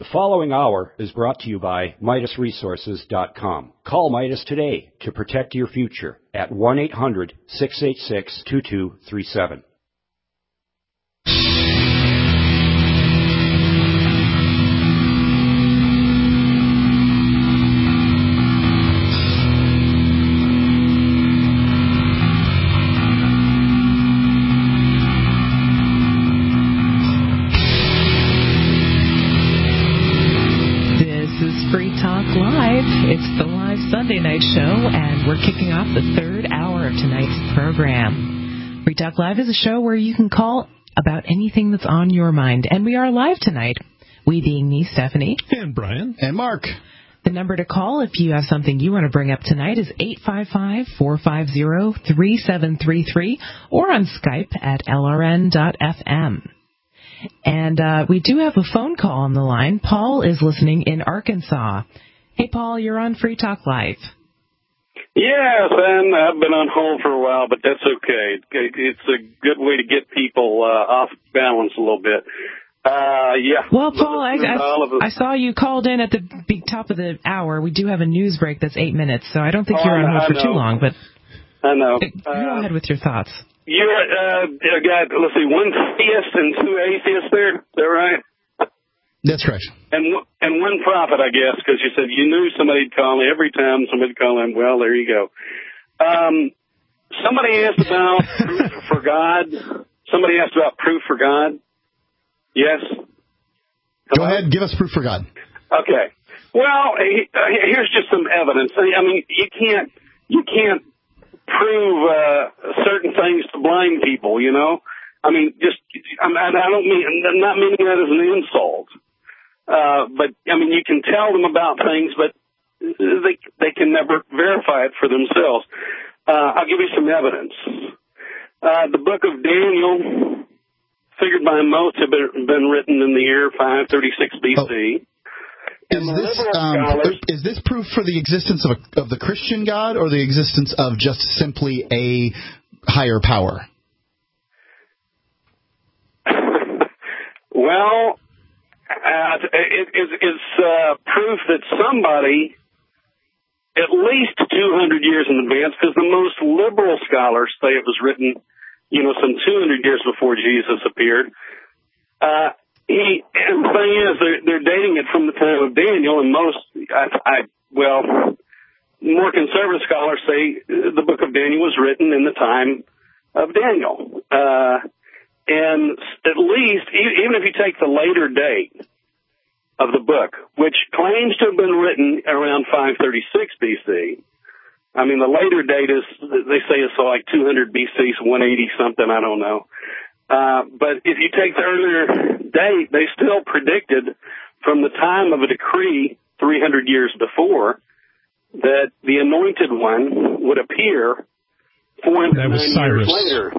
The following hour is brought to you by MidasResources.com. Call Midas today to protect your future at 1-800-686-2237. It's the live Sunday night show, and we're kicking off the third hour of tonight's program. Free Talk Live is a show where you can call about anything that's on your mind, and we are live tonight. We being me, Stephanie. And Brian. And Mark. The number to call if you have something you want to bring up tonight is 855-450-3733 or on Skype at lrn.fm. And we do have a phone call on the line. Paul is listening in Arkansas. Hey, Paul, you're on Free Talk Live. Yes, and I've been on hold for a while, but that's okay. It's a good way to get people off balance a little bit. Yeah. Well, Paul, I saw you called in at the top of the hour. We do have a news break that's 8 minutes, so I don't think you're on hold for too long. But I know. Go ahead with your thoughts. You're got, let's see, one theist and two atheists there. Is that right? That's right. And one prophet, I guess, because you said you knew somebody'd call me. Every time somebody'd call in, well, there you go. Somebody asked about proof for God. Somebody asked about proof for God. Yes? Go ahead, give us proof for God. Okay. Well, here's just some evidence. I mean, you can't prove certain things to blind people, you know? I mean, I'm not meaning that as an insult. But, I mean, you can tell them about things, but they can never verify it for themselves. I'll give you some evidence. The book of Daniel, figured by most, have been written in the year 536 B.C. Is this proof for the existence of the Christian God or the existence of just simply a higher power? Well, it's proof that somebody, at least 200 years in advance, because the most liberal scholars say it was written, some 200 years before Jesus appeared. And the thing is, they're dating it from the time of Daniel, and more conservative scholars say the book of Daniel was written in the time of Daniel. And at least, even if you take the later date of the book, which claims to have been written around 536 B.C., I mean, the later date is, they say it's like 200 B.C., 180 something, I don't know. But if you take the earlier date, they still predicted from the time of a decree 300 years before that the Anointed One would appear 490 years later.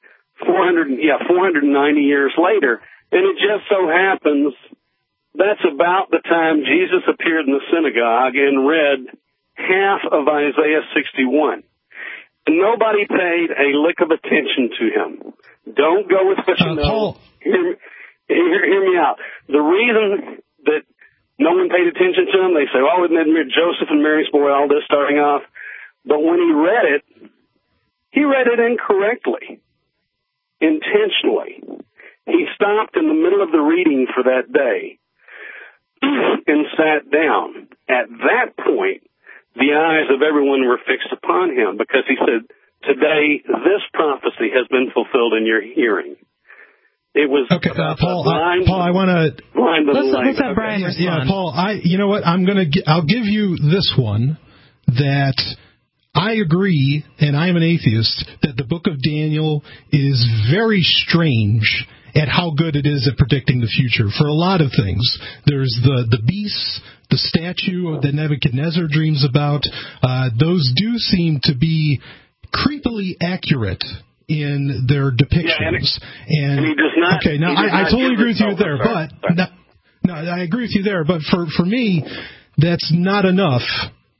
490 years later. And it just so happens that's about the time Jesus appeared in the synagogue and read half of Isaiah 61. And nobody paid a lick of attention to him. Don't go with what you know. Hear me out. The reason that no one paid attention to him, they say, oh, isn't that Joseph and Mary's boy, all this starting off? But when he read it incorrectly, intentionally. He stopped in the middle of the reading for that day and sat down. At that point, the eyes of everyone were fixed upon him because he said, today, this prophecy has been fulfilled in your hearing. It was okay, Paul. I want to. Let's have Brian respond. Yeah, Paul. You know what? I'll give you this one that I agree, and I am an atheist, that the book of Daniel is very strange at how good it is at predicting the future for a lot of things. There's the beasts, the statue that Nebuchadnezzar dreams about. Those do seem to be creepily accurate in their depictions. And he does not. Okay, now I totally agree with you there, but I agree with you there. But for me, that's not enough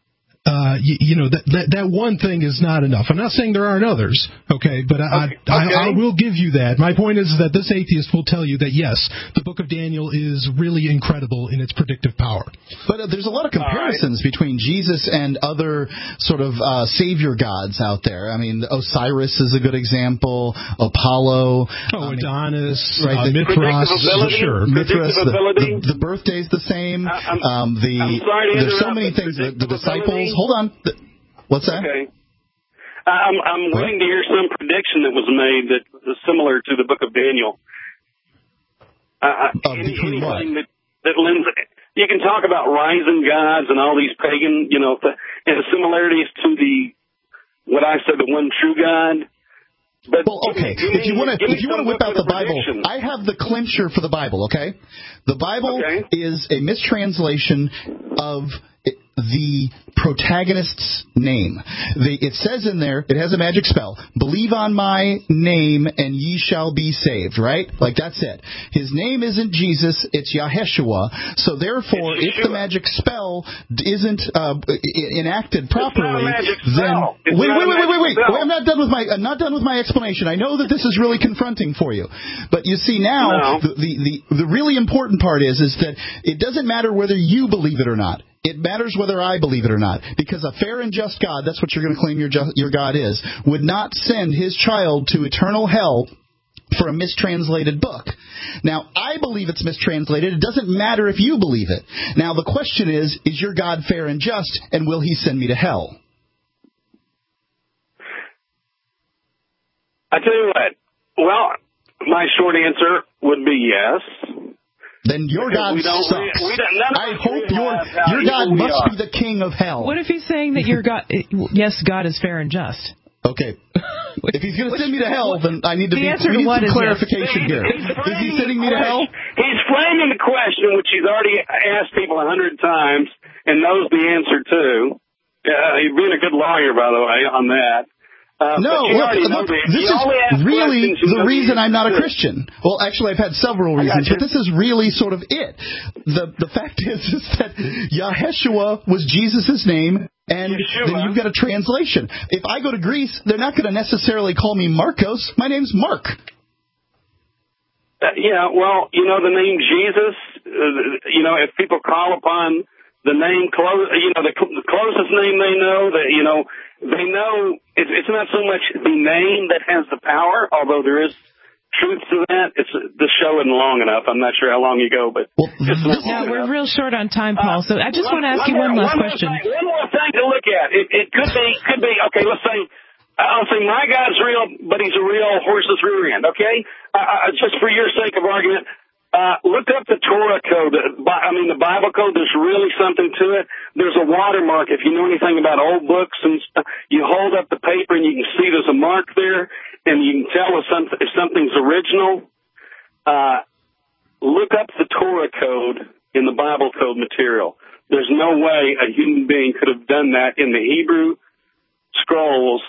that one thing is not enough. I'm not saying there aren't others, okay, but I will give you that. My point is that this atheist will tell you that, yes, the Book of Daniel is really incredible in its predictive power. But there's a lot of comparisons between Jesus and other sort of savior gods out there. I mean, Osiris is a good example, Apollo. Adonis, right, Mithras. Sure, Mithras, the birthday's the same. There's so many things. The disciples. Hold on. What's that? Okay. I'm waiting to hear some prediction that was made that was similar to the Book of Daniel. Between what? That lends. You can talk about rising gods and all these pagan, and similarities to what I said, the one true God. But okay. If you want to whip out the Bible, I have the clincher for the Bible. Okay, the Bible is a mistranslation of the protagonist's name. It says in there, it has a magic spell, believe on my name and ye shall be saved, right? Like, that's it. His name isn't Jesus, it's Yaheshua. So therefore, if the magic spell isn't enacted properly, then wait. I'm not done with my explanation. I know that this is really confronting for you. But you see now, the really important part is that it doesn't matter whether you believe it or not. It matters whether I believe it or not, because a fair and just God, that's what you're going to claim your God is, would not send his child to eternal hell for a mistranslated book. Now, I believe it's mistranslated. It doesn't matter if you believe it. Now, the question is your God fair and just, and will he send me to hell? I tell you what, well, my short answer would be yes. Then your God sucks. I hope your God must be the king of hell. What if he's saying that your God, yes, God is fair and just? Okay. If he's going to send me to hell, then I need some clarification here. Is he sending me to hell? He's framing the question, which he's already asked people 100 times and knows the answer to. He's being a good lawyer, by the way, on that. No, look, this is really the reason I'm not a Christian. Well, actually, I've had several reasons, but this is really sort of it. The fact is that Yaheshua was Jesus' name, and then you've got a translation. If I go to Greece, they're not going to necessarily call me Marcos. My name's Mark. The name Jesus, if people call upon the name, the closest name they know, they know it's not so much the name that has the power, although there is truth to that. It's the show isn't long enough. I'm not sure how long you go, but we're real short on time, Paul. So I just want to ask you one last question. One more thing to look at. It could be. Okay, let's say I'll say my God's real, but he's a real horse's rear end. Okay, just for your sake of argument. Look up the Torah code. The Bible code. There's really something to it. There's a watermark. If you know anything about old books and stuff, you hold up the paper and you can see there's a mark there, and you can tell if something's original. Look up the Torah code in the Bible code material. There's no way a human being could have done that in the Hebrew scrolls.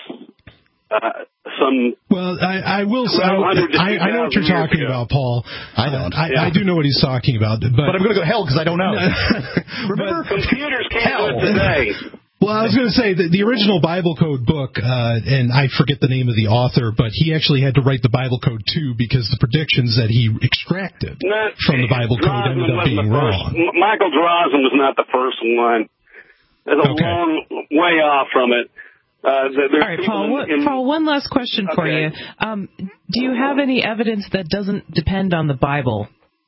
I will say, I know what you're talking about, Paul. I don't. I do know what he's talking about. But I'm going to go to hell because I don't know. Remember, computers can't do it today. Well, I was going to say that the original Bible Code book, and I forget the name of the author, but he actually had to write the Bible Code too because the predictions that he extracted from the Bible Code ended up being wrong. Michael Drosnin was not the first one. There's a long way off from it. All right, Paul, one last question for you. Do you have any evidence that doesn't depend on the Bible?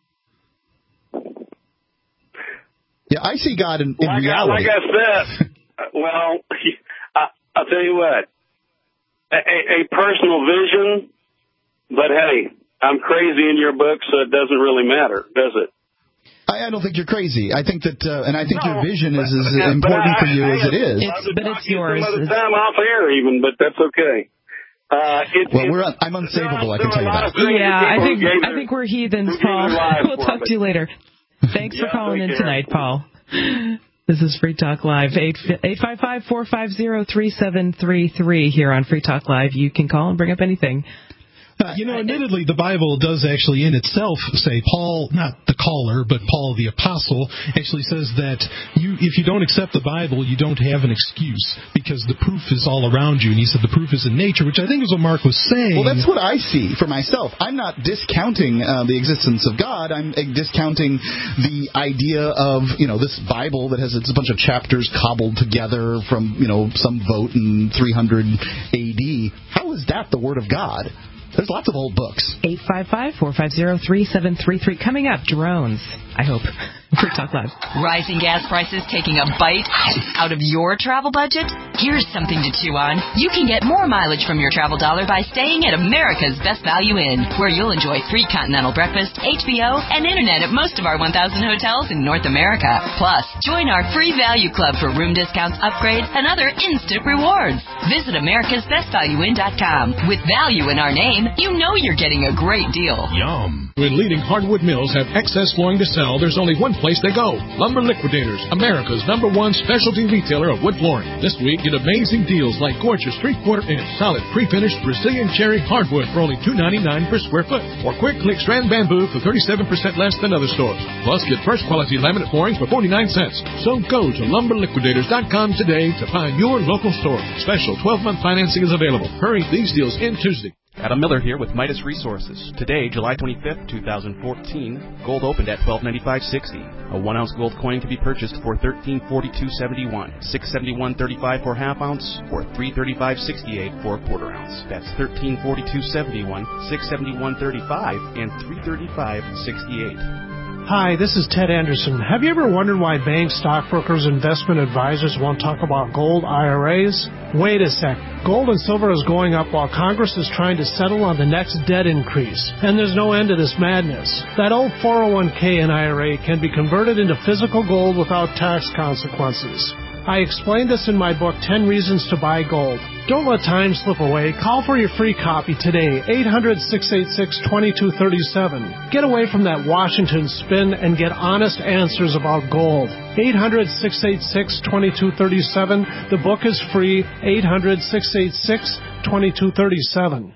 Yeah, I see God in reality. Like I said, well, I'll tell you what, a personal vision, but hey, I'm crazy in your book, so it doesn't really matter, does it? I don't think you're crazy. I think that, and I think your vision is as important for you as it is. But it's yours. Some other time off air, even, but that's okay. I'm unsavable. I can tell you that. Yeah, I think we're heathens, Paul. We'll talk to you later. Thanks for calling in tonight, Paul. This is Free Talk Live, 855-450-3733 here on Free Talk Live. You can call and bring up anything. Admittedly, the Bible does actually in itself say, Paul, not the caller, but Paul the apostle, actually says that if you don't accept the Bible, you don't have an excuse because the proof is all around you. And he said the proof is in nature, which I think is what Mark was saying. Well, that's what I see for myself. I'm not discounting the existence of God. I'm discounting the idea of, this Bible that has a bunch of chapters cobbled together from, some vote in 300 AD. How is that the Word of God? There's lots of old books. 855-450-3733. Coming up, drones, I hope. Free Talk Live. Rising gas prices taking a bite out of your travel budget? Here's something to chew on. You can get more mileage from your travel dollar by staying at America's Best Value Inn, where you'll enjoy free continental breakfast, HBO, and internet at most of our 1,000 hotels in North America. Plus, join our free value club for room discounts, upgrades, and other instant rewards. Visit americasbestvalueinn.com. With value in our name, you know you're getting a great deal. Yum. When leading hardwood mills have excess flooring to sell, there's only one place they go. Lumber Liquidators, America's #1 specialty retailer of wood flooring. This week, get amazing deals like gorgeous 3/4 inch solid pre-finished Brazilian cherry hardwood for only $2.99 per square foot, or quick click strand bamboo for 37% less than other stores. Plus, get first quality laminate flooring for 49 cents. So go to lumberliquidators.com today to find your local store. Special 12-month financing is available. Hurry, these deals end Tuesday. Adam Miller here with Midas Resources. Today, July 25th, 2014, gold opened at $1295.60. A 1-ounce gold coin can be purchased for $1342.71, $671.35 for half ounce, or $335.68 for a quarter ounce. That's $1342.71, $671.35, and $335.68. Hi, this is Ted Anderson. Have you ever wondered why banks, stockbrokers, investment advisors won't talk about gold IRAs? Wait a sec. Gold and silver is going up while Congress is trying to settle on the next debt increase. And there's no end to this madness. That old 401k and IRA can be converted into physical gold without tax consequences. I explained this in my book, 10 Reasons to Buy Gold. Don't let time slip away. Call for your free copy today, 800-686-2237. Get away from that Washington spin and get honest answers about gold. 800-686-2237. The book is free, 800-686-2237.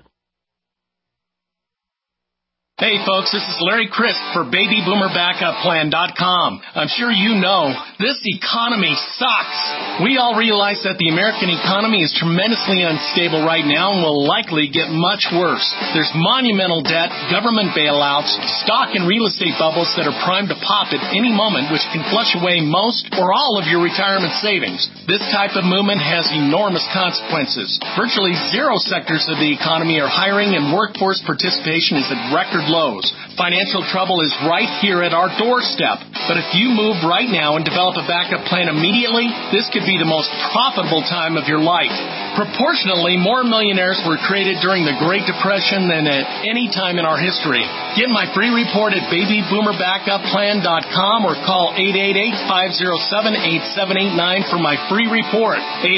Hey folks, this is Larry Crisp for BabyBoomerBackupPlan.com. I'm sure you know, this economy sucks. We all realize that the American economy is tremendously unstable right now and will likely get much worse. There's monumental debt, government bailouts, stock and real estate bubbles that are primed to pop at any moment, which can flush away most or all of your retirement savings. This type of movement has enormous consequences. Virtually zero sectors of the economy are hiring, and workforce participation is at record lows. Financial trouble is right here at our doorstep. But if you move right now and develop a backup plan immediately, this could be the most profitable time of your life. Proportionally, more millionaires were created during the Great Depression than at any time in our history. Get my free report at BabyBoomerBackupPlan.com or call 888-507-8789 for my free report.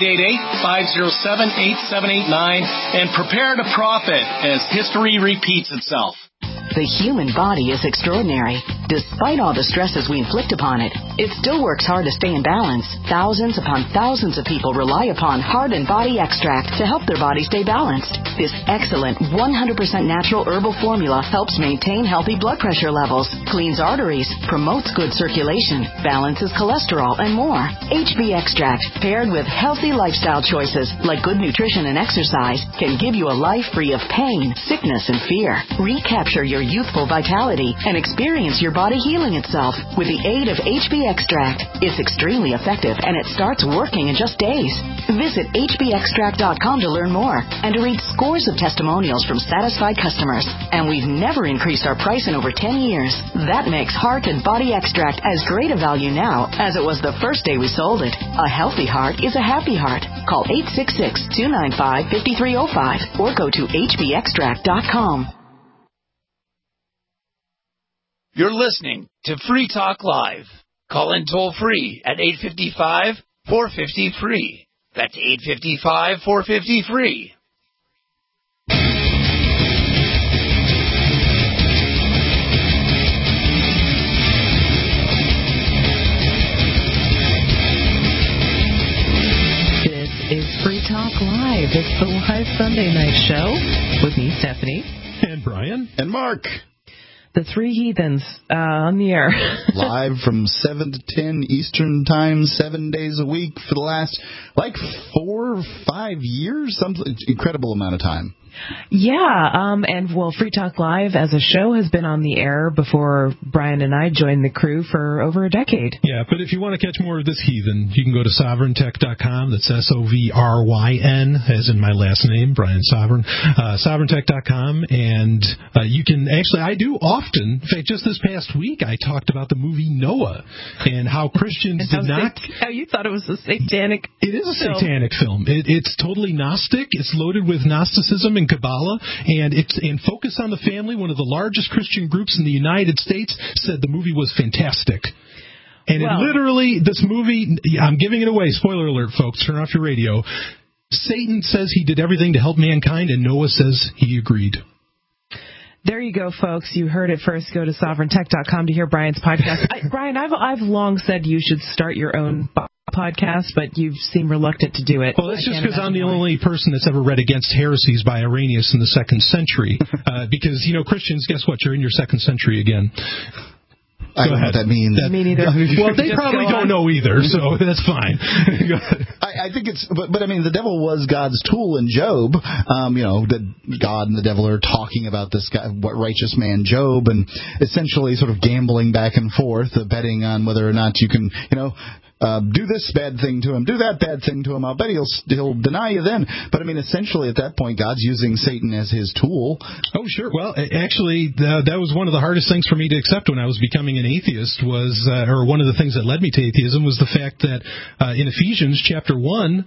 888-507-8789 and prepare to profit as history repeats itself. The human body is extraordinary. Despite all the stresses we inflict upon it, it still works hard to stay in balance. Thousands upon thousands of people rely upon Heart and Body Extract to help their body stay balanced. This excellent 100% natural herbal formula helps maintain healthy blood pressure levels, cleans arteries, promotes good circulation, balances cholesterol, and more. HB Extract, paired with healthy lifestyle choices like good nutrition and exercise, can give you a life free of pain, sickness, and fear. Recapture your youthful vitality and experience your body healing itself with the aid of HB Extract. It's extremely effective and it starts working in just days. Visit hbextract.com to learn more and to read scores of testimonials from satisfied customers. And we've never increased our price in over 10 years. That makes Heart and Body Extract as great a value now as it was the first day we sold it. A healthy heart is a happy heart. Call 866-295-5305 or go to hbextract.com. You're listening to Free Talk Live. Call in toll-free at 855-450-FREE. That's 855-450-FREE. This is Free Talk Live. It's the live Sunday night show with me, Stephanie. And Brian. And Mark. The Three Heathens on the air. Live from 7 to 10 Eastern Time, 7 days a week for the last, 4 or 5 years, some incredible amount of time. Yeah, Free Talk Live as a show has been on the air before Brian and I joined the crew for over a decade. Yeah, but if you want to catch more of this heathen, you can go to sovereigntech.com. That's SOVRYN, as in my last name, Brian Sovereign. Sovereigntech.com, and you can actually, I do often, in fact, just this past week, I talked about the movie Noah and how Christians did not... How you thought it was a satanic It is a satanic film. It's totally Gnostic. It's loaded with Gnosticism and Kabbalah, and Focus on the Family, one of the largest Christian groups in the United States, said the movie was fantastic. And it literally, this movie, I'm giving it away, spoiler alert, folks, turn off your radio. Satan says he did everything to help mankind, and Noah says he agreed. There you go, folks. You heard it first. Go to sovereigntech.com to hear Brian's podcast. Brian, I've long said you should start your own podcast, but you seem reluctant to do it. Well, that's just because I'm the only person that's ever read Against Heresies by Irenaeus in the 2nd century. Because, Christians, guess what? You're in your 2nd century again. I don't know what that means. Me neither. Well, they probably don't know either, so that's fine. Go ahead. I think it's, but I mean, the devil was God's tool in Job. God and the devil are talking about this guy, what righteous man Job, and essentially sort of gambling back and forth, betting on whether or not you can, do this bad thing to him, do that bad thing to him. I'll bet he'll deny you then. But I mean, essentially at that point, God's using Satan as his tool. Oh, sure. Well, actually, that was one of the hardest things for me to accept when I was becoming an atheist was, or one of the things that led me to atheism was the fact that in Ephesians chapter 1,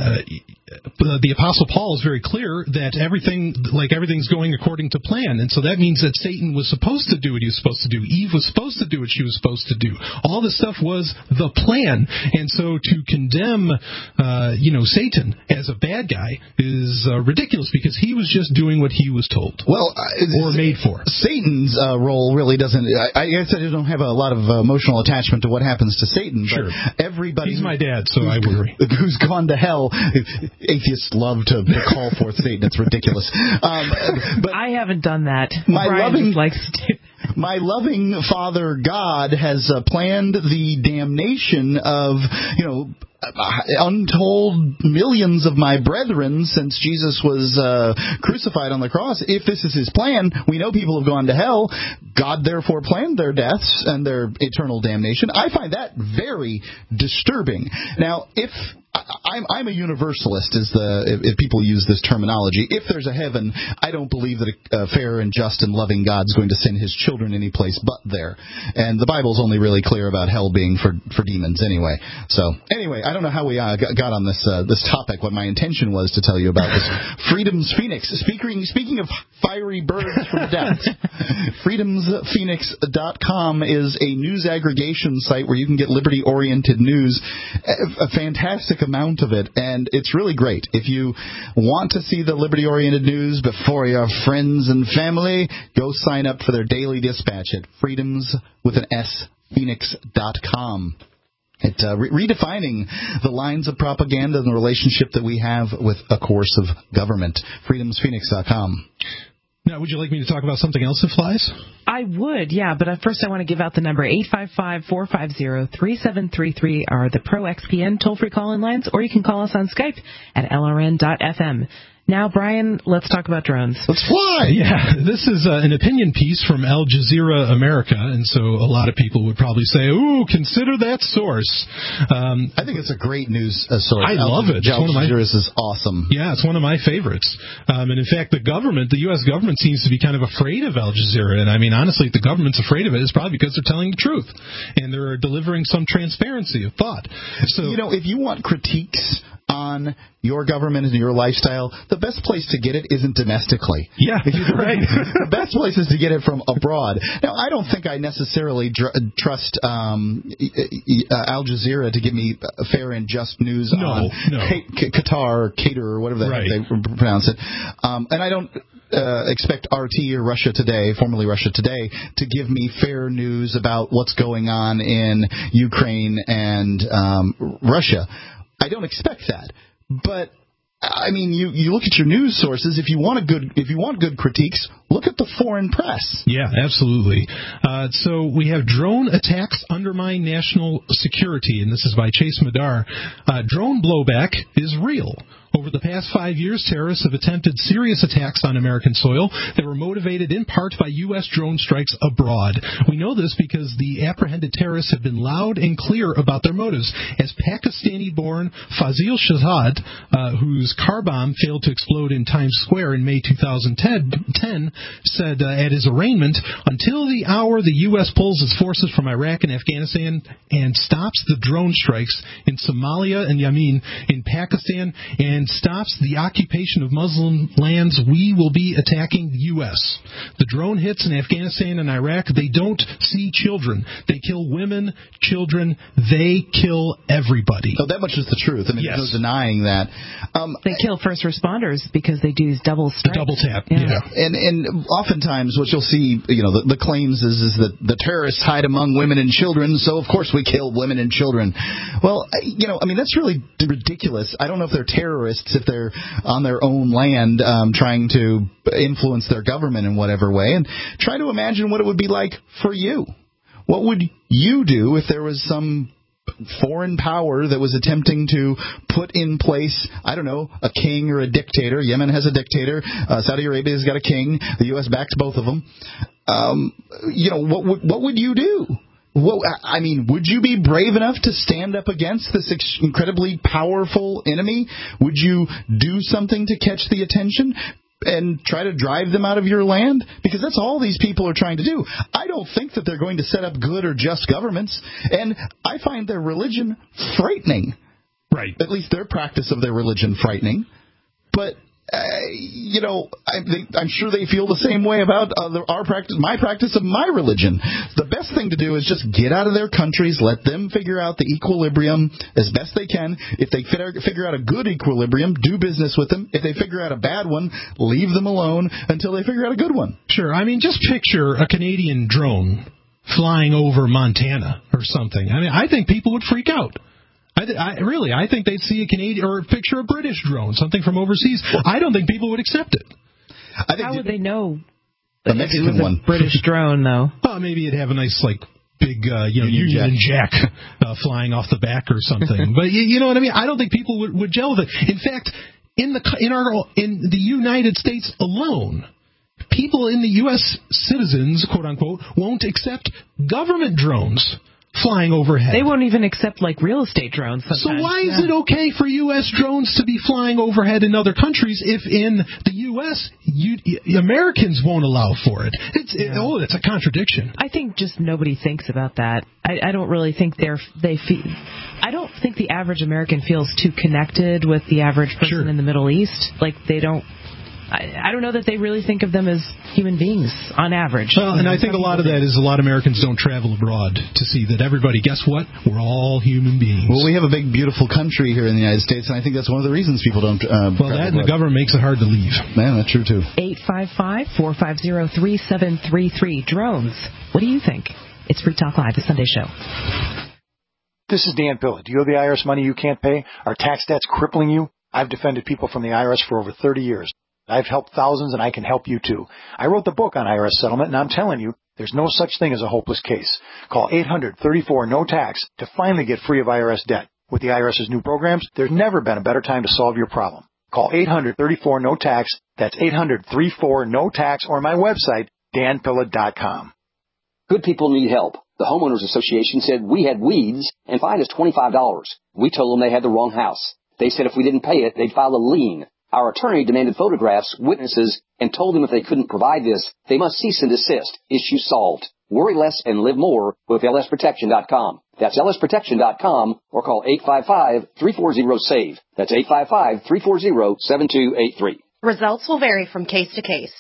the Apostle Paul is very clear that everything's going according to plan, and so that means that Satan was supposed to do what he was supposed to do. Eve was supposed to do what she was supposed to do. All this stuff was the plan, and so to condemn, Satan as a bad guy is ridiculous because he was just doing what he was told. Well, or made for. Satan's role really doesn't. I guess I don't have a lot of emotional attachment to what happens to Satan. Sure. But everybody. He's my dad, so I worry. Who's gone to hell? Atheists love to call forth Satan. It's ridiculous. But I haven't done that. My loving Father God has planned the damnation of, untold millions of my brethren since Jesus was crucified on the cross. If this is his plan, we know people have gone to hell. God therefore planned their deaths and their eternal damnation. I find that very disturbing. Now, if I'm a universalist, if people use this terminology. If there's a heaven, I don't believe that a fair and just and loving God is going to send his children any place but there. And the Bible's only really clear about hell being for demons anyway. So anyway, I don't know how we got on this topic. What my intention was to tell you about this. Freedom's Phoenix. Speaking of fiery birds from death, freedomsphoenix.com is a news aggregation site where you can get liberty-oriented news. A fantastic amount of it, and it's really great. If you want to see the liberty-oriented news before your friends and family, go sign up for their daily dispatch at freedomsphoenix.com. Redefining the lines of propaganda and the relationship that we have with a coercive government. freedomsphoenix.com. Now, would you like me to talk about something else that flies? I would, yeah, but first I want to give out the number 855-450-3733 are the Pro XPN toll-free call-in lines, or you can call us on Skype at lrn.fm. Now, Brian, let's talk about drones. Let's fly! Yeah, this is an opinion piece from Al Jazeera America, and so a lot of people would probably say, ooh, consider that source. I think it's a great news source. I love it. Al Jazeera is awesome. Yeah, it's one of my favorites. And in fact, the U.S. government seems to be kind of afraid of Al Jazeera, and I mean, honestly, if the government's afraid of it, it's probably because they're telling the truth, and they're delivering some transparency of thought. So, if you want critiques on your government and your lifestyle, the best place to get it isn't domestically. Yeah, right. The best place is to get it from abroad. Now, I don't think I necessarily trust Al Jazeera to give me fair and just news on Qatar or Qatar or whatever they pronounce it. And I don't expect RT or Russia Today, formerly Russia Today, to give me fair news about what's going on in Ukraine and Russia. I don't expect that, but I mean, you look at your news sources. If you want good critiques, look at the foreign press. Yeah, absolutely. So we have drone attacks undermine national security, and this is by Chase Madar. Drone blowback is real. Over the past 5 years, terrorists have attempted serious attacks on American soil that were motivated in part by U.S. drone strikes abroad. We know this because the apprehended terrorists have been loud and clear about their motives. As Pakistani-born Fazil Shahzad, whose car bomb failed to explode in Times Square in May 2010, said at his arraignment, until the hour the U.S. pulls its forces from Iraq and Afghanistan and stops the drone strikes in Somalia and Yemen, in Pakistan, and stops the occupation of Muslim lands, we will be attacking the U.S. The drone hits in Afghanistan and Iraq, they don't see children. They kill women, children, they kill everybody. So that much is the truth. I mean, yes. There's no denying that. They kill first responders because they do double strike. Double tap, yeah. And oftentimes what you'll see, the claims is that the terrorists hide among women and children, so of course we kill women and children. Well, that's really ridiculous. I don't know if they're terrorists, if they're on their own land trying to influence their government in whatever way, and try to imagine what it would be like for you. What would you do if there was some foreign power that was attempting to put in place, I don't know, a king or a dictator? Yemen has a dictator. Saudi Arabia has got a king. The U.S. backs both of them. What would you do? Would you be brave enough to stand up against this incredibly powerful enemy? Would you do something to catch the attention and try to drive them out of your land? Because that's all these people are trying to do. I don't think that they're going to set up good or just governments, and I find their religion frightening. Right. At least their practice of their religion frightening. But I'm sure they feel the same way about my practice of my religion. The best thing to do is just get out of their countries, let them figure out the equilibrium as best they can. If they figure out a good equilibrium, do business with them. If they figure out a bad one, leave them alone until they figure out a good one. Sure. Just picture a Canadian drone flying over Montana or something. I think people would freak out. I think they'd see a Canadian or picture a British drone, something from overseas. I don't think people would accept it. How would they know the Mexican one? British drone, though. Well, maybe it'd have a nice big Union Jack flying off the back or something. But you know what I mean? I don't think people would gel with it. In fact, in the United States alone, people in the U.S. citizens, quote unquote, won't accept government drones flying overhead. They won't even accept real estate drones sometimes. So why is it okay for U.S. drones to be flying overhead in other countries if in the U.S. Americans won't allow for it? It's a contradiction. I think just nobody thinks about that. I don't really think I don't think the average American feels too connected with the average person in the Middle East. They don't. I don't know that they really think of them as human beings on average. Well, and I think a lot of that is a lot of Americans don't travel abroad to see that everybody, guess what? We're all human beings. Well, we have a big, beautiful country here in the United States, and I think that's one of the reasons people don't well, that and the government makes it hard to leave. Man, that's true, too. 855-450-3733. Drones. What do you think? It's Free Talk Live, the Sunday Show. This is Dan Pilla. Do you owe the IRS money you can't pay? Are tax debts crippling you? I've defended people from the IRS for over 30 years. I've helped thousands, and I can help you, too. I wrote the book on IRS settlement, and I'm telling you, there's no such thing as a hopeless case. Call 800-34-NO-TAX to finally get free of IRS debt. With the IRS's new programs, there's never been a better time to solve your problem. Call 800-34-NO-TAX. That's 800-34-NO-TAX, or my website, danpilla.com. Good people need help. The Homeowners Association said we had weeds and fined us $25. We told them they had the wrong house. They said if we didn't pay it, they'd file a lien. Our attorney demanded photographs, witnesses, and told them if they couldn't provide this, they must cease and desist. Issue solved. Worry less and live more with lsprotection.com. That's lsprotection.com, or call 855-340-SAVE. That's 855-340-7283. Results will vary from case to case.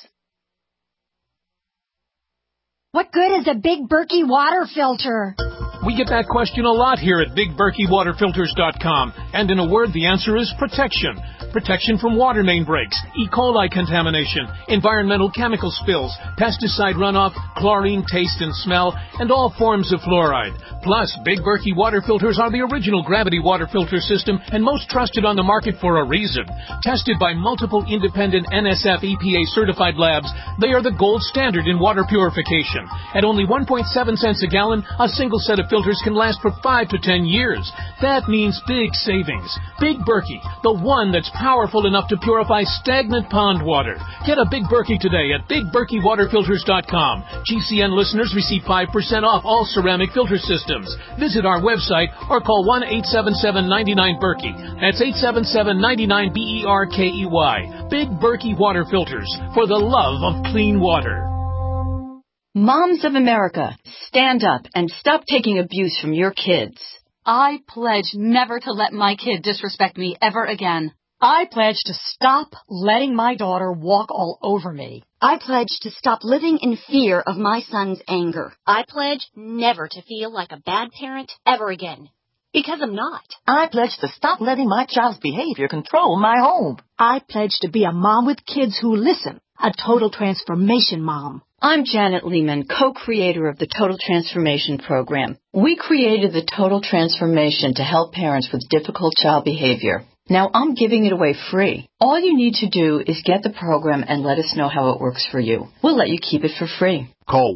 What good is a Big Berkey water filter? We get that question a lot here at BigBerkeyWaterFilters.com. And in a word, the answer is protection. protection from water main breaks, E. coli contamination, environmental chemical spills, pesticide runoff, chlorine taste and smell, and all forms of fluoride. Plus, Big Berkey water filters are the original gravity water filter system and most trusted on the market for a reason. Tested by multiple independent NSF EPA certified labs, they are the gold standard in water purification. At only 1.7 cents a gallon, a single set of filters can last for 5 to 10 years. That means big savings. Big Berkey, the one that's powerful enough to purify stagnant pond water. Get a Big Berkey today at BigBerkeyWaterFilters.com. GCN listeners receive 5% off all ceramic filter systems. Visit our website or call 1-877-99-BERKEY. That's 877-99-BERKEY. Big Berkey Water Filters, for the love of clean water. Moms of America, stand up and stop taking abuse from your kids. I pledge never to let my kid disrespect me ever again. I pledge to stop letting my daughter walk all over me. I pledge to stop living in fear of my son's anger. I pledge never to feel like a bad parent ever again. Because I'm not. I pledge to stop letting my child's behavior control my home. I pledge to be a mom with kids who listen, a total transformation mom. I'm Janet Lehman, co-creator of the Total Transformation Program. We created the Total Transformation to help parents with difficult child behavior. Now I'm giving it away free. All you need to do is get the program and let us know how it works for you. We'll let you keep it for free. Call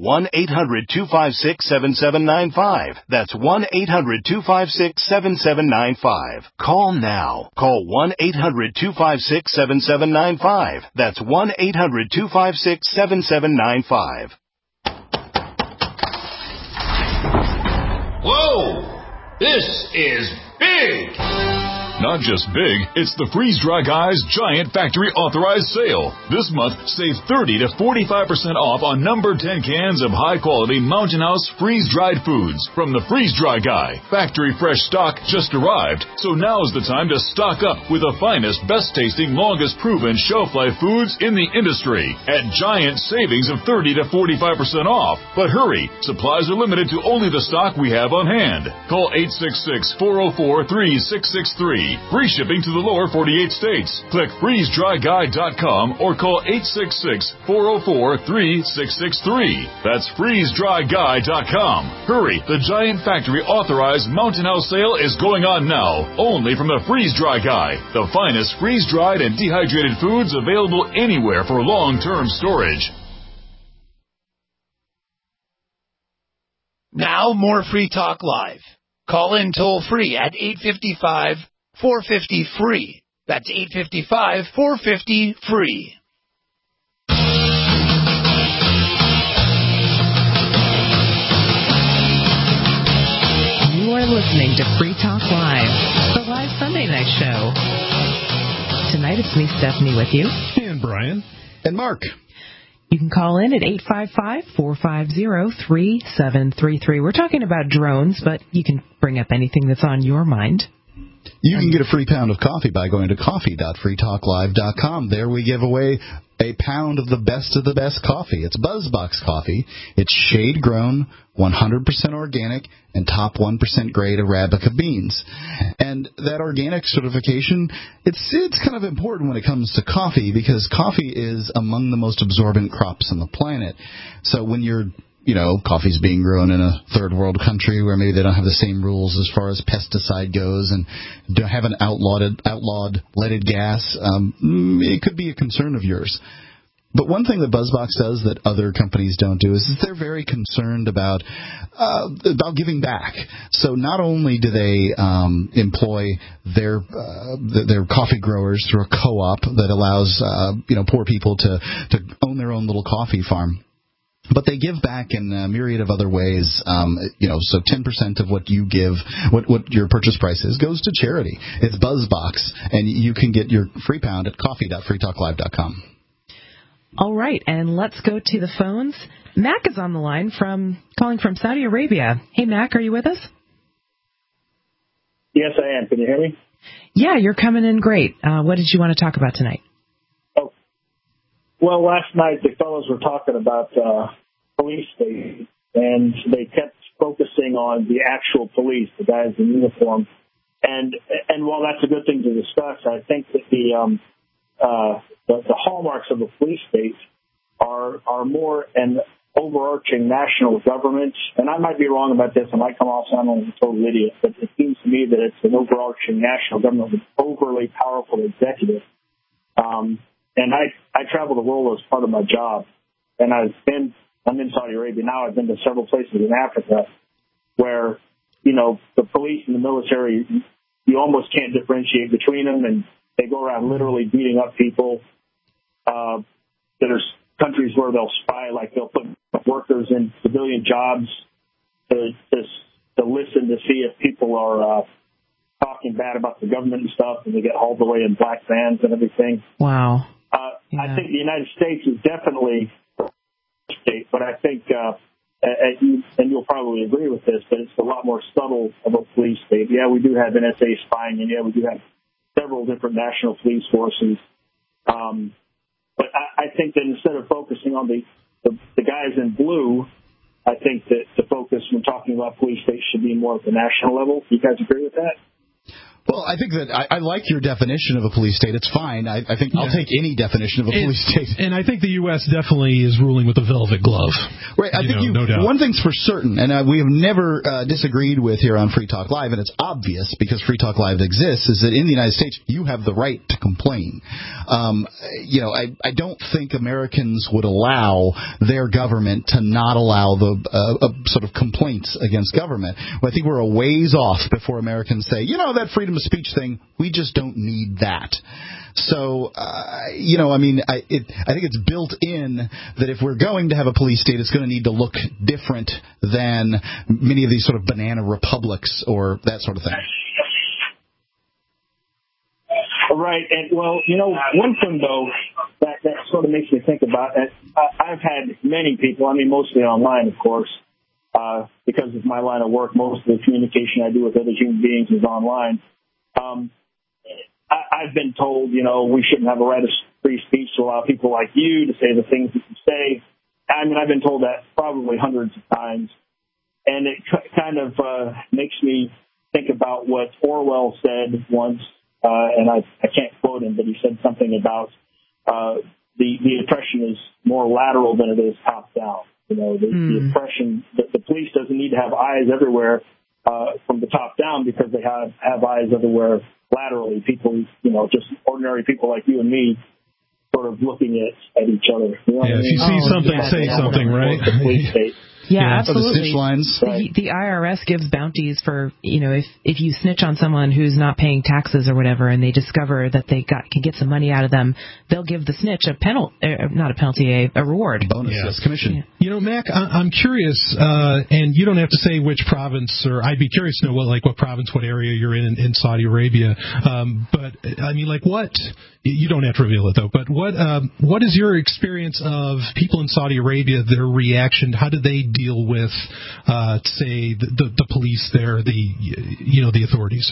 1-800-256-7795. That's 1-800-256-7795. Call now. Call 1-800-256-7795. That's 1-800-256-7795. Whoa! This is big! Not just big, it's the Freeze Dry Guy's Giant Factory Authorized Sale. This month, save 30 to 45% off on number 10 cans of high-quality Mountain House freeze-dried foods from the Freeze Dry Guy. Factory fresh stock just arrived, so now's the time to stock up with the finest, best-tasting, longest-proven shelf-life foods in the industry at giant savings of 30 to 45% off. But hurry, supplies are limited to only the stock we have on hand. Call 866-404-3663. Free shipping to the lower 48 states. Click freezedryguy.com or call 866-404-3663. That's freezedryguy.com. Hurry, the Giant Factory Authorized Mountain House sale is going on now, only from the Freeze Dry Guy, the finest freeze-dried and dehydrated foods available anywhere for long-term storage. Now more Free Talk Live. Call in toll free at 855-450-FREE. That's 855-450-FREE. You are listening to Free Talk Live, the live Sunday night show. Tonight it's me, Stephanie, with you. And Brian. And Mark. You can call in at 855-450-3733. We're talking about drones, but you can bring up anything that's on your mind. You can get a free pound of coffee by going to coffee.freetalklive.com. There we give away a pound of the best coffee. It's BuzzBox coffee. It's shade-grown, 100% organic, and top 1% grade Arabica beans. And that organic certification, it's kind of important when it comes to coffee because coffee is among the most absorbent crops on the planet. So when you're coffee's being grown in a third world country where maybe they don't have the same rules as far as pesticide goes and don't have an outlawed leaded gas, it could be a concern of yours. But one thing that BuzzBox does that other companies don't do is they're very concerned about giving back. So not only do they employ their coffee growers through a co-op that allows poor people to own their own little coffee farm, but they give back in a myriad of other ways. So 10% of what you give, what your purchase price is, goes to charity. It's BuzzBox, and you can get your free pound at coffee.freetalklive.com. All right, and let's go to the phones. Mac is on the line calling from Saudi Arabia. Hey, Mac, are you with us? Yes, I am. Can you hear me? Yeah, you're coming in great. What did you want to talk about tonight? Well, last night the fellows were talking about police state, and they kept focusing on the actual police, the guys in uniform. And while that's a good thing to discuss, I think that the hallmarks of a police state are more an overarching national government. And I might be wrong about this. I might come off sounding like a total idiot, but it seems to me that it's an overarching national government with overly powerful executive. And I travel the world as part of my job, and I'm in Saudi Arabia now. I've been to several places in Africa where, the police and the military, you almost can't differentiate between them, and they go around literally beating up people. There's countries where they'll spy, like they'll put workers in civilian jobs to listen to see if people are talking bad about the government and stuff, and they get hauled away in black vans and everything. Wow. I think the United States is definitely a state, but I think, and you'll probably agree with this, but it's a lot more subtle of a police state. Yeah, we do have NSA spying, and yeah, we do have several different national police forces. But I think that instead of focusing on the guys in blue, I think that the focus when talking about police states should be more at the national level. Do you guys agree with that? Well, I think that I like your definition of a police state. It's fine. I think I'll take any definition of a police state. And I think the U.S. definitely is ruling with a velvet glove. Right. I think no doubt. One thing's for certain, and we have never disagreed with here on Free Talk Live, and it's obvious because Free Talk Live exists, is that in the United States you have the right to complain. I don't think Americans would allow their government to not allow the sort of complaints against government. Well, I think we're a ways off before Americans say, that freedom of speech thing, we just don't need that. So, I think it's built in that if we're going to have a police state, it's going to need to look different than many of these sort of banana republics or that sort of thing. Right. And, one thing, though, that sort of makes me think about it, I've had many people, mostly online, of course, because of my line of work, most of the communication I do with other human beings is online. I've been told, we shouldn't have a right of free speech to allow people like you to say the things that you say. I've been told that probably hundreds of times. And it kind of makes me think about what Orwell said once, and I can't quote him, but he said something about the oppression is more lateral than it is top down. The oppression, the police doesn't need to have eyes everywhere from the top down because they have eyes everywhere laterally. People, just ordinary people like you and me sort of looking at each other. If you see something, say something, right? Yeah, absolutely. Right. The IRS gives bounties for, if you snitch on someone who's not paying taxes or whatever, and they discover that they can get some money out of them, they'll give the snitch a reward. Bonus, yes, commission. Yeah. Mac, I'm curious, and you don't have to say which province, or I'd be curious to know what province, what area you're in Saudi Arabia. But what? You don't have to reveal it though. But what is your experience of people in Saudi Arabia? Their reaction? How do they deal with, say, the police there, the authorities?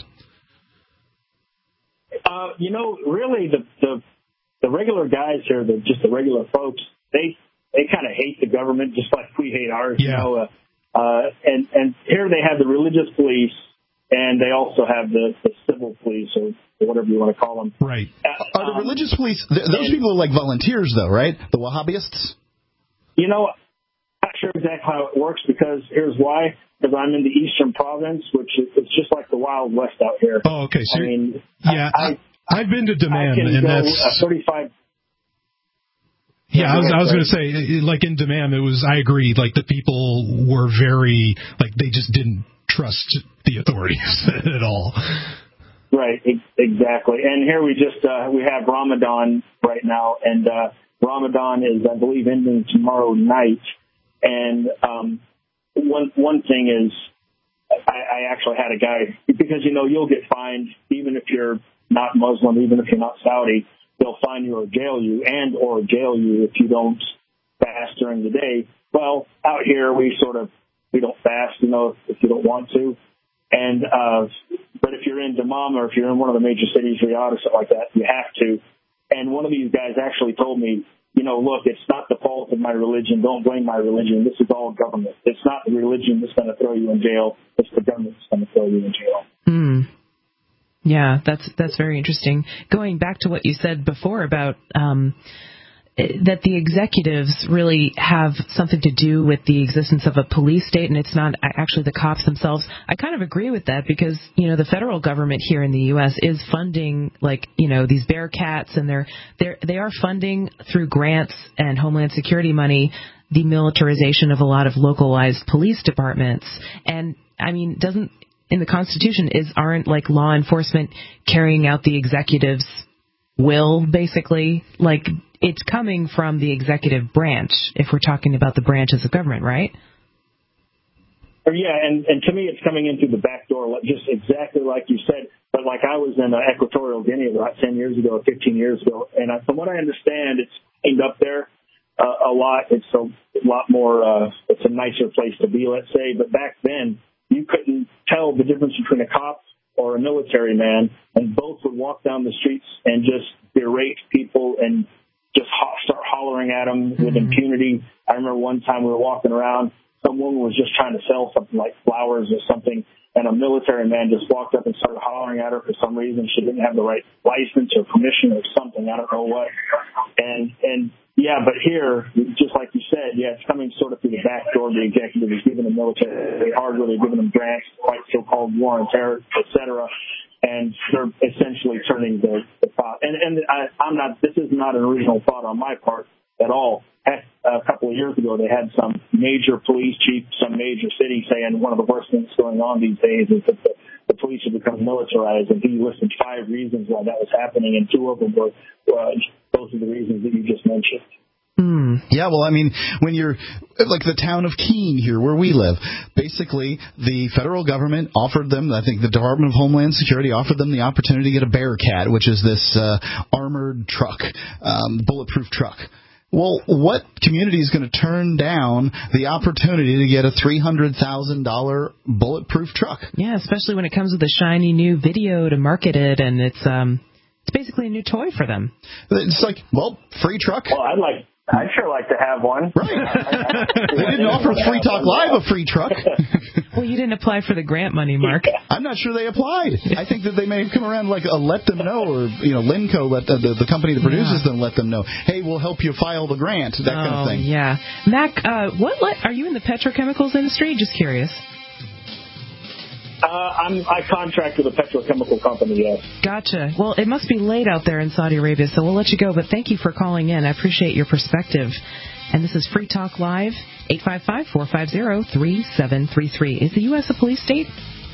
Really, the regular guys here, just the regular folks, they kind of hate the government just like we hate ours. Yeah. And here they have the religious police, and they also have the civil police, or whatever you want to call them. Right. Are the religious police, those people are like volunteers, though, right? The Wahhabists? I'm not sure exactly how it works, because here's why. Because I'm in the Eastern Province, which it's just like the Wild West out here. Oh, okay. So I've been to Dammam, and that's 35. Yeah, I was going to say, like in Dammam, I agree, like the people were very, they just didn't trust the authorities at all. Right, exactly. And here we have Ramadan right now, and Ramadan is, I believe, ending tomorrow night. And one thing is, I actually had a guy, because you'll get fined even if you're not Muslim, even if you're not Saudi. They'll fine you or jail you, if you don't fast during the day. Well, out here we don't fast, if you don't want to. And but if you're in Dammam, or if you're in one of the major cities, Riyadh or something like that, you have to. And one of these guys actually told me, look, it's not the fault of my religion. Don't blame my religion. This is all government. It's not the religion that's going to throw you in jail. It's the government that's going to throw you in jail. Yeah, that's very interesting. Going back to what you said before about that the executives really have something to do with the existence of a police state, and it's not actually the cops themselves. I kind of agree with that because, the federal government here in the U.S. is funding, these Bearcats, and they are funding through grants and Homeland Security money the militarization of a lot of localized police departments. And, in the Constitution, aren't law enforcement carrying out the executive's will, basically? It's coming from the executive branch, if we're talking about the branches of government, right? Yeah, and to me, it's coming in through the back door, just exactly like you said. But I was in Equatorial Guinea about 10 years ago, 15 years ago, and from what I understand, it's cleaned up there a lot. It's a lot more, it's a nicer place to be, let's say. But back then, you couldn't tell the difference between a cop or a military man, and both would walk down the streets and just berate people and just start hollering at them with impunity. I remember one time we were walking around, some woman was just trying to sell something like flowers or something, and a military man just walked up and started hollering at her for some reason. She didn't have the right license or permission or something, I don't know what. And yeah, but here, just like you said, it's coming sort of through the back door. The executive is giving the military hardware, they're giving them grants, fight so-called war on terror, et cetera. And they're essentially turning the thought. And this is not an original thought on my part at all. A couple of years ago, they had some major police chief, some major city saying one of the worst things going on these days is that the police have become militarized. And he listed 5 reasons why that was happening, and 2 of them were both of the reasons that you just mentioned. Yeah, well, when you're the town of Keene here where we live, basically the federal government offered them, I think the Department of Homeland Security offered them the opportunity to get a Bearcat, which is this armored truck, bulletproof truck. Well, what community is going to turn down the opportunity to get a $300,000 bulletproof truck? Yeah, especially when it comes with a shiny new video to market it, and it's basically a new toy for them. It's free truck. Well, I'd sure like to have one. Right. They didn't offer Free Talk Live a free truck. Well, you didn't apply for the grant money, Mark. I'm not sure they applied. I think that they may have come around a let them know, or Linco, the company that produces them, let them know. Hey, we'll help you file the grant, that kind of thing. Yeah. Mac, are you in the petrochemicals industry? Just curious. I contract with a petrochemical company, yes. Gotcha. Well, it must be late out there in Saudi Arabia, so we'll let you go. But thank you for calling in. I appreciate your perspective. And this is Free Talk Live, 855-450-3733. Is the U.S. a police state?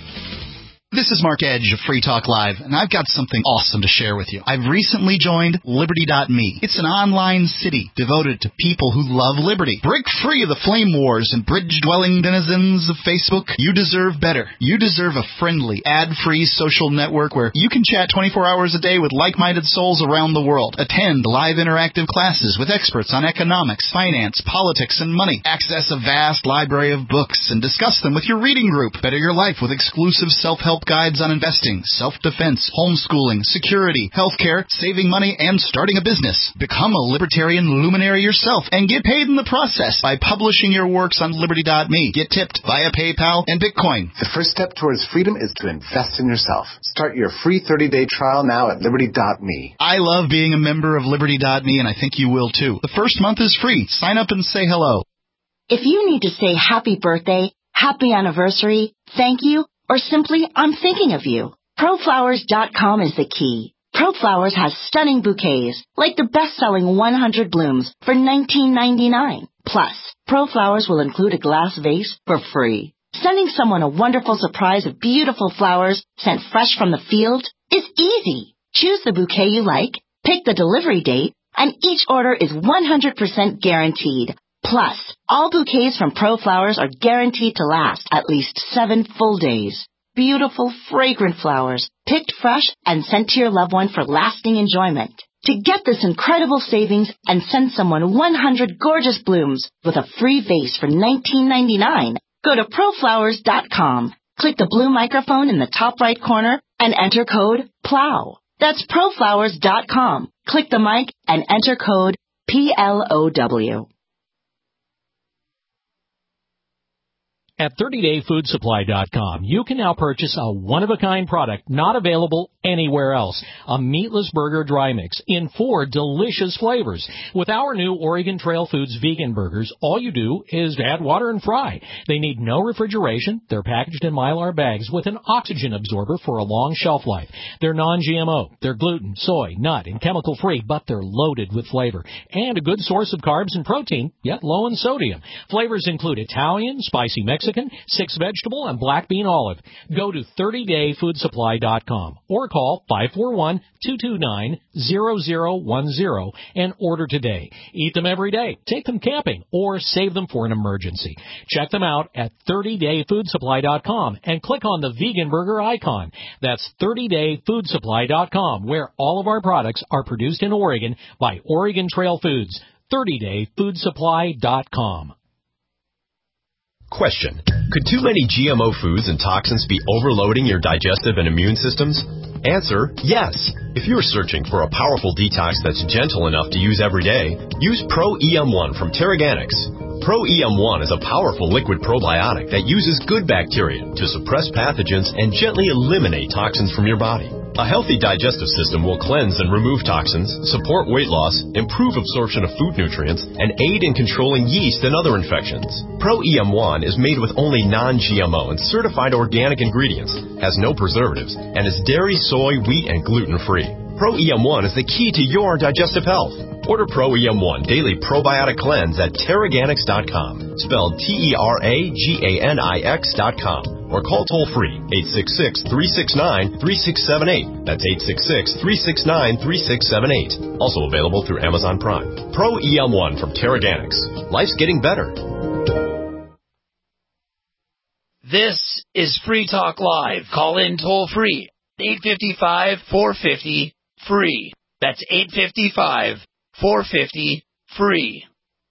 This is Mark Edge of Free Talk Live, and I've got something awesome to share with you. I've recently joined Liberty.me. It's an online city devoted to people who love liberty. Break free of the flame wars and bridge-dwelling denizens of Facebook. You deserve better. You deserve a friendly, ad-free social network where you can chat 24 hours a day with like-minded souls around the world. Attend live interactive classes with experts on economics, finance, politics, and money. Access a vast library of books and discuss them with your reading group. Better your life with exclusive self-help guides on investing, self-defense, homeschooling, security, healthcare, saving money, and starting a business. Become a libertarian luminary yourself and get paid in the process by publishing your works on Liberty.me. Get tipped via PayPal and Bitcoin. The first step towards freedom is to invest in yourself. Start your free 30-day trial now at Liberty.me. I love being a member of Liberty.me, and I think you will too. The first month is free. Sign up and say hello. If you need to say happy birthday, happy anniversary, thank you, or simply, I'm thinking of you, ProFlowers.com is the key. ProFlowers has stunning bouquets, like the best-selling 100 Blooms for $19.99. Plus, ProFlowers will include a glass vase for free. Sending someone a wonderful surprise of beautiful flowers sent fresh from the field is easy. Choose the bouquet you like, pick the delivery date, and each order is 100% guaranteed. Plus, all bouquets from ProFlowers are guaranteed to last at least 7 full days. Beautiful, fragrant flowers, picked fresh and sent to your loved one for lasting enjoyment. To get this incredible savings and send someone 100 gorgeous blooms with a free vase for $19.99, go to ProFlowers.com. Click the blue microphone in the top right corner and enter code PLOW. That's ProFlowers.com. Click the mic and enter code PLOW. At 30dayfoodsupply.com, you can now purchase a one-of-a-kind product not available anywhere else. A meatless burger dry mix in 4 delicious flavors. With our new Oregon Trail Foods vegan burgers, all you do is add water and fry. They need no refrigeration. They're packaged in Mylar bags with an oxygen absorber for a long shelf life. They're non-GMO. They're gluten, soy, nut, and chemical-free, but they're loaded with flavor. And a good source of carbs and protein, yet low in sodium. Flavors include Italian, spicy Mexican, 6 vegetable, and black bean olive. Go to 30dayfoodsupply.com or call 541-229-0010 and order today. Eat them every day, take them camping, or save them for an emergency. Check them out at 30dayfoodsupply.com and click on the vegan burger icon. That's 30dayfoodsupply.com, where all of our products are produced in Oregon by Oregon Trail Foods. 30dayfoodsupply.com. Question. Could too many GMO foods and toxins be overloading your digestive and immune systems? Answer, yes. If you're searching for a powerful detox that's gentle enough to use every day, use Pro-EM1 from Terraganics. Pro-EM1 is a powerful liquid probiotic that uses good bacteria to suppress pathogens and gently eliminate toxins from your body. A healthy digestive system will cleanse and remove toxins, support weight loss, improve absorption of food nutrients, and aid in controlling yeast and other infections. Pro-EM1 is made with only non-GMO and certified organic ingredients, has no preservatives, and is dairy, soy, wheat, and gluten-free. Pro-EM1 is the key to your digestive health. Order Pro-EM1 Daily Probiotic Cleanse at Terraganics.com, spelled Terraganix.com. Or call toll-free, 866-369-3678. That's 866-369-3678. Also available through Amazon Prime. Pro-EM1 from Terraganics. Life's getting better. This is Free Talk Live. Call in toll-free, 855-450-FREE. That's 855-450-FREE.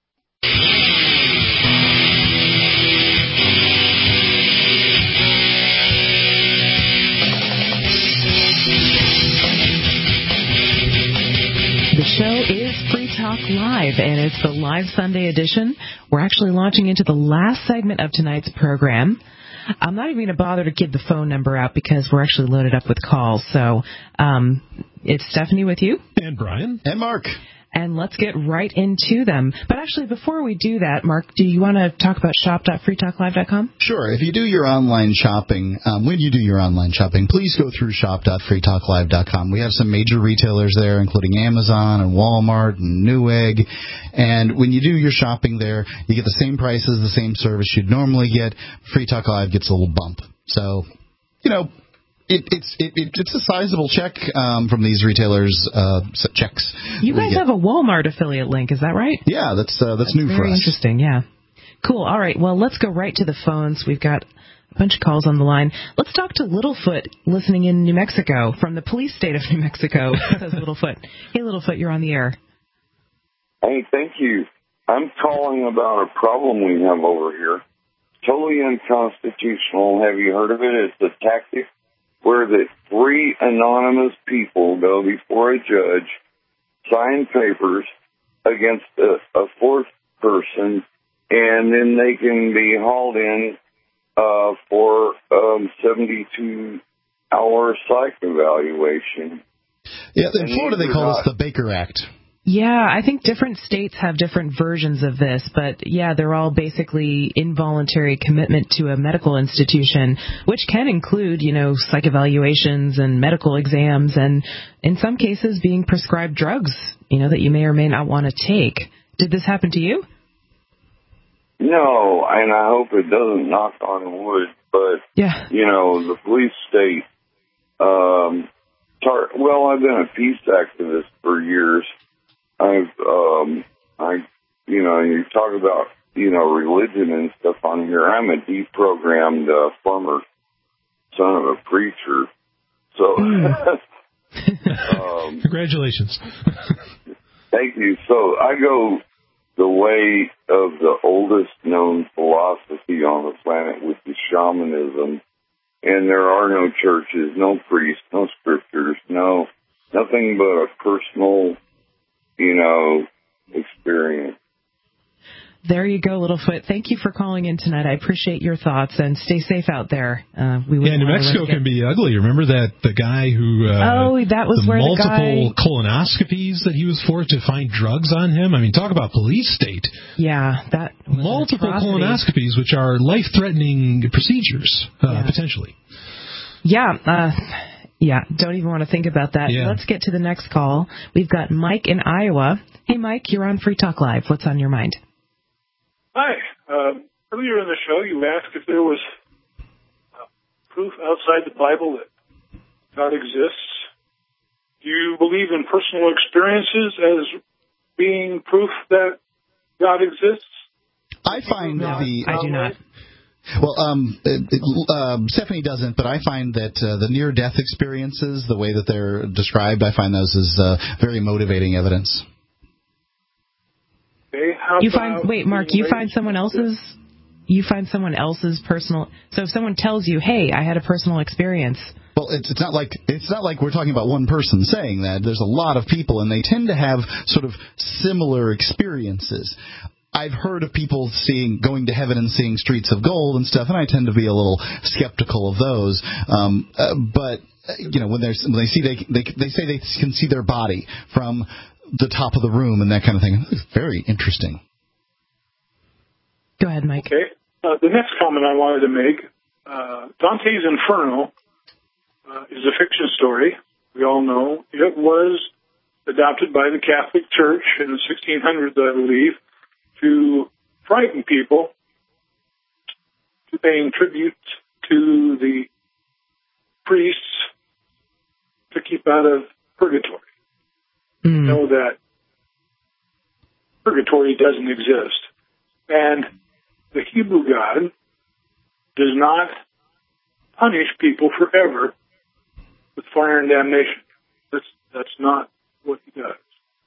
The show is Free Talk Live, and it's the live Sunday edition. We're actually launching into the last segment of tonight's program. I'm not even going to bother to give the phone number out because we're actually loaded up with calls. So it's Stephanie with you. And Brian. And Mark. And let's get right into them. But actually, before we do that, Mark, do you want to talk about shop.freetalklive.com? Sure. If you do your online shopping, when you do your online shopping, please go through shop.freetalklive.com. We have some major retailers there, including Amazon and Walmart and Newegg. And when you do your shopping there, you get the same prices, the same service you'd normally get. Free Talk Live gets a little bump. So, you know, it's a sizable check from these retailers' checks. You guys have a Walmart affiliate link, is that right? Yeah, that's new for us. Very interesting, yeah. Cool. All right, well, let's go right to the phones. We've got a bunch of calls on the line. Let's talk to Littlefoot, listening in New Mexico, from the police state of New Mexico, says Littlefoot. Hey, Littlefoot, you're on the air. Hey, thank you. I'm calling about a problem we have over here. Totally unconstitutional. Have you heard of it? It's a tactic where the 3 anonymous people go before a judge, sign papers against a 4th person, and then they can be hauled in for 72-hour psych evaluation. Yeah, in Florida they call this the Baker Act. Yeah, I think different states have different versions of this, but yeah, they're all basically involuntary commitment to a medical institution, which can include, you know, psych evaluations and medical exams, and in some cases being prescribed drugs, you know, that you may or may not want to take. Did this happen to you? No, and I hope it doesn't, knock on wood, but, yeah, you know, the police state, well, I've been a peace activist for years. You know, you talk about, you know, religion and stuff on here. I'm a deprogrammed former son of a preacher. So, congratulations. Thank you. So I go the way of the oldest known philosophy on the planet, which is shamanism. And there are no churches, no priests, no scriptures, nothing but a personal, you know, experience. there you go, Littlefoot. Thank you for calling in tonight. I appreciate your thoughts, and stay safe out there. New Mexico can be ugly. Remember the guy who that was where multiple colonoscopies that he was forced to find drugs on him. I mean, talk about police state. Yeah, that was multiple colonoscopies, which are life-threatening procedures potentially. Yeah, don't even want to think about that. Yeah. Let's get to the next call. We've got Mike in Iowa. Hey, Mike, you're on Free Talk Live. What's on your mind? Hi. Earlier in the show, you asked if there was proof outside the Bible that God exists. Do you believe in personal experiences as being proof that God exists? I find I do not. Well, Stephanie doesn't, but I find that the near-death experiences, the way that they're described, I find those as very motivating evidence. Okay, Mark, you find someone else's personal. So if someone tells you, "Hey, I had a personal experience." Well, it's not like we're talking about one person saying that. There's a lot of people, and they tend to have sort of similar experiences. I've heard of people going to heaven and seeing streets of gold and stuff, and I tend to be a little skeptical of those. But when they say they can see their body from the top of the room and that kind of thing, it's very interesting. Go ahead, Mike. Okay. The next comment I wanted to make: Dante's Inferno is a fiction story. We all know it was adopted by the Catholic Church in the 1600s, I believe, to frighten people to paying tribute to the priests to keep out of purgatory. Know that purgatory doesn't exist. And the Hebrew God does not punish people forever with fire and damnation. That's not what he does.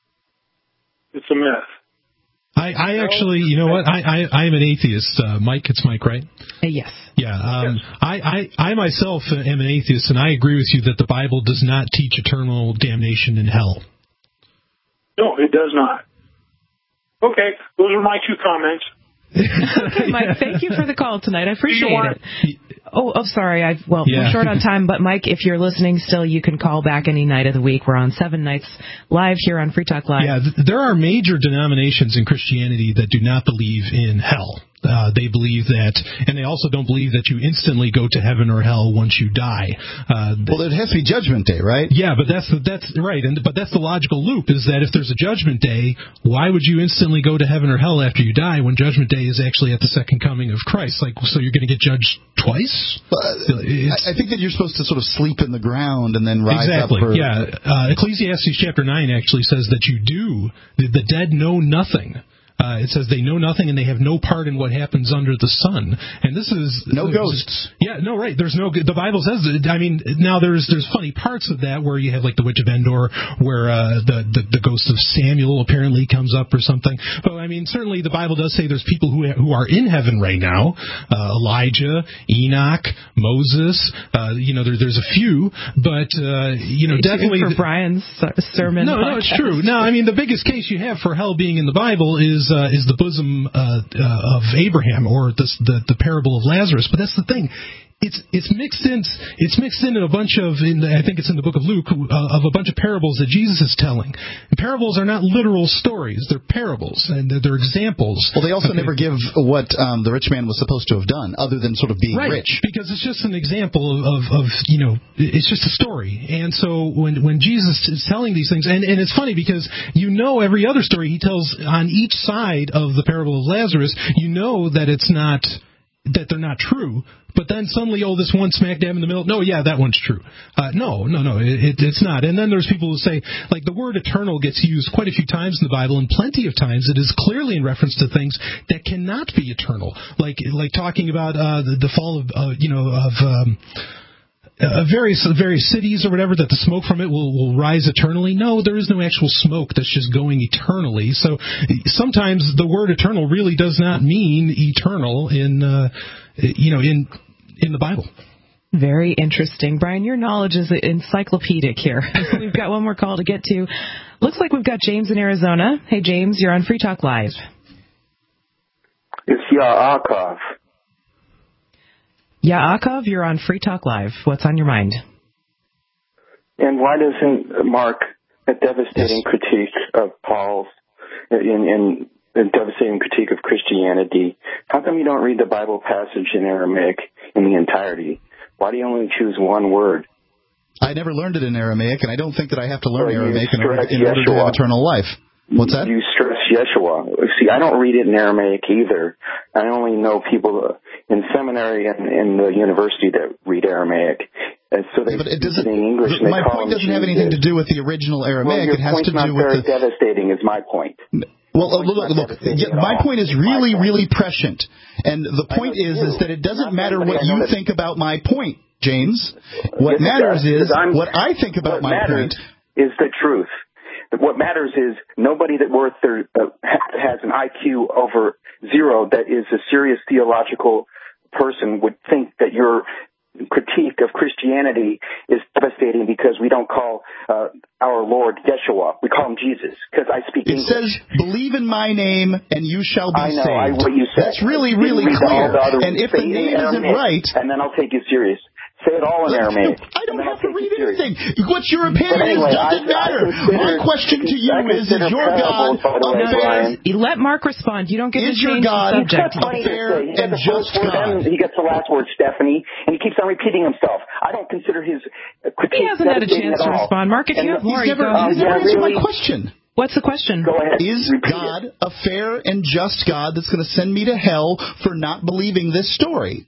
It's a myth. I actually, you know what? I'm an atheist. Mike, it's Mike, right? Yes. Yeah. I myself am an atheist, and I agree with you that the Bible does not teach eternal damnation in hell. No, it does not. Okay, those are my two comments. Okay, Mike, thank you for the call tonight. I appreciate it. Oh, sorry. We're short on time, but Mike, if you're listening still, you can call back any night of the week. We're on 7 nights live here on Free Talk Live. Yeah, there are major denominations in Christianity that do not believe in hell. They believe that, and they also don't believe that you instantly go to heaven or hell once you die. Well, it has to be Judgment Day, right? Yeah, but that's right. But that's the logical loop: is that if there's a Judgment Day, why would you instantly go to heaven or hell after you die when Judgment Day is actually at the second coming of Christ? So you're going to get judged twice? I think that you're supposed to sort of sleep in the ground and then rise up. Exactly. Yeah. Ecclesiastes chapter 9 actually says that the dead know nothing. It says they know nothing and they have no part in what happens under the sun. And this is no ghosts. Yeah, no, right. There's no. The Bible says that. I mean, now there's funny parts of that where you have like the Witch of Endor, where the ghost of Samuel apparently comes up or something. But I mean, certainly the Bible does say there's people who are in heaven right now. Elijah, Enoch, Moses. There's a few, but definitely for Brian's sermon. No, it's true. No, I mean the biggest case you have for hell being in the Bible is the bosom of Abraham, or the parable of Lazarus. But that's the thing. It's mixed in a bunch of, I think it's in the book of Luke, of a bunch of parables that Jesus is telling. And parables are not literal stories; they're parables and they're examples. Well, they also never give what the rich man was supposed to have done, other than sort of being rich. Because it's just an example of it's just a story. And so when Jesus is telling these things, and it's funny because every other story he tells on each side of the parable of Lazarus, that it's not. That they're not true, but then suddenly, this one smack dab in the middle, no, yeah, that one's true. No, it's not. And then there's people who say, like, the word eternal gets used quite a few times in the Bible, and plenty of times it is clearly in reference to things that cannot be eternal, like talking about the fall of various cities or whatever, that the smoke from it will rise eternally. No, there is no actual smoke that's just going eternally. So sometimes the word eternal really does not mean eternal in the Bible. Very interesting. Brian, your knowledge is encyclopedic here. We've got one more call to get to. Looks like we've got James in Arizona. Hey, James, you're on Free Talk Live. It's Yaakov. Yaakov, you're on Free Talk Live. What's on your mind? And why doesn't Mark a devastating critique of Paul's in a devastating critique of Christianity? How come you don't read the Bible passage in Aramaic in the entirety? Why do you only choose one word? I never learned it in Aramaic, and I don't think that I have to learn Aramaic in order to have eternal life. What's that? You stress Yeshua. See, I don't read it in Aramaic either. I only know people in seminary and in the university that read Aramaic. And so they speak in English. My point doesn't have anything to do with the original Aramaic. Well, it has to do with very devastating is my point. Well, look, my point is really, really prescient. And the point is that it doesn't matter what you think about my point, James. What matters is what I think about my point. Is the truth. What matters is nobody that has an IQ over 0 that is a serious theological person would think that your critique of Christianity is devastating because we don't call our Lord Yeshua. We call him Jesus because I speak English. It says, believe in my name and you shall be saved. I know what you said. That's really, really clear. And if the name isn't right... And then I'll take you serious. Say it all in Aramaic. I don't have to read anything. What your opinion is doesn't matter. My question to you is your God fair? Let Mark respond. You don't get to change the subject. Fair and just God? He gets the last word, Stephanie, and he keeps on repeating himself. I don't consider his critique. He hasn't had a chance to respond. Mark, if you have more, he's never answered my question. What's the question? Go ahead. Is God a fair and just God that's going to send me to hell for not believing this story?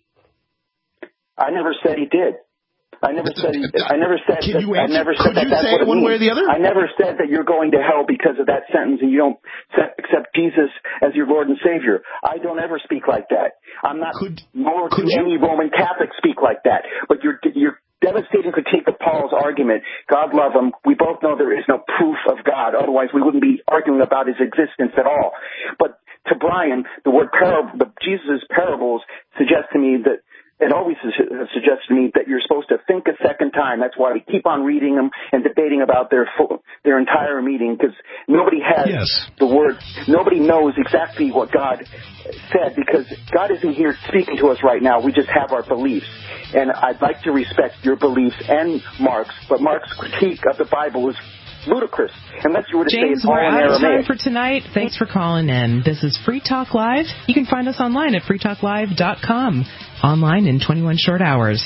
I never said he did. I never said Can you answer? I never said Could you that's say it one way or the other? I never said that you're going to hell because of that sentence and you don't accept Jesus as your Lord and Savior. I don't ever speak like that. I'm not, nor do any Roman Catholic speak like that. But your devastating critique of Paul's argument, God love him, we both know there is no proof of God. Otherwise, we wouldn't be arguing about his existence at all. But to Brian, the word Jesus' parables suggest to me that it always suggests to me that you're supposed to think a second time. That's why we keep on reading them and debating about their entire meaning, because nobody has the word. Nobody knows exactly what God said, because God isn't here speaking to us right now. We just have our beliefs. And I'd like to respect your beliefs and Mark's, but Mark's critique of the Bible is ludicrous. Unless you were to James, say it's all we're in out of Aramaic. time for tonight. Thanks for calling in. This is Free Talk Live. You can find us online at freetalklive.com. Online in 21 short hours.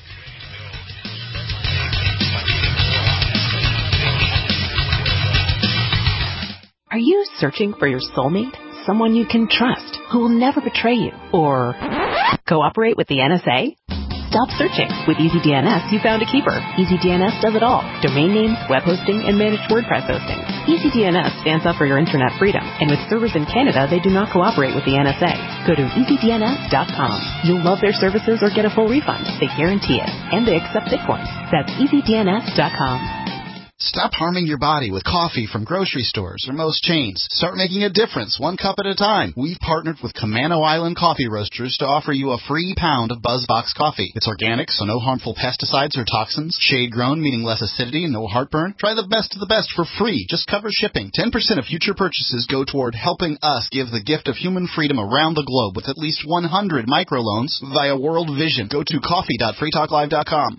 Are you searching for your soulmate? Someone you can trust, who will never betray you or cooperate with the NSA? Stop searching. With EasyDNS, you found a keeper. EasyDNS does it all. Domain names, web hosting, and managed WordPress hosting. EasyDNS stands up for your internet freedom, and with servers in Canada, they do not cooperate with the NSA. Go to EasyDNS.com. You'll love their services or get a full refund. They guarantee it. And they accept Bitcoin. That's EasyDNS.com. Stop harming your body with coffee from grocery stores or most chains. Start making a difference, 1 cup at a time. We've partnered with Camano Island Coffee Roasters to offer you a free pound of BuzzBox coffee. It's organic, so no harmful pesticides or toxins. Shade-grown, meaning less acidity and no heartburn. Try the best of the best for free. Just cover shipping. 10% of future purchases go toward helping us give the gift of human freedom around the globe with at least 100 microloans via World Vision. Go to coffee.freetalklive.com.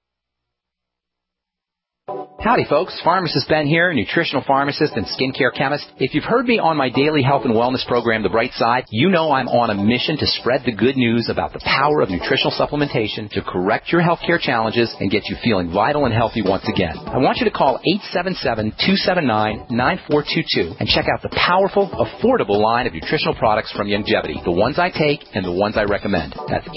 Howdy, folks. Pharmacist Ben here, nutritional pharmacist and skincare chemist. If you've heard me on my daily health and wellness program, The Bright Side, you know I'm on a mission to spread the good news about the power of nutritional supplementation to correct your healthcare challenges and get you feeling vital and healthy once again. I want you to call 877-279-9422 and check out the powerful, affordable line of nutritional products from Youngevity, the ones I take and the ones I recommend. That's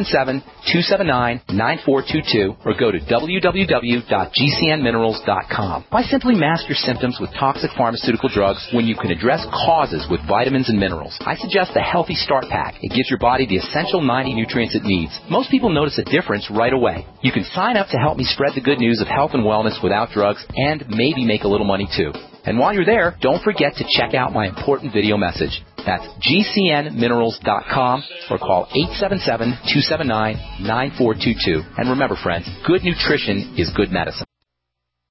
877-279-9422 or go to www.gcnminerals.com. Why simply mask your symptoms with toxic pharmaceutical drugs when you can address causes with vitamins and minerals? I suggest the Healthy Start Pack. It gives your body the essential 90 nutrients it needs. Most people notice a difference right away. You can sign up to help me spread the good news of health and wellness without drugs and maybe make a little money too. And while you're there, don't forget to check out my important video message. That's gcnminerals.com or call 877-279-9422. And remember, friends, good nutrition is good medicine.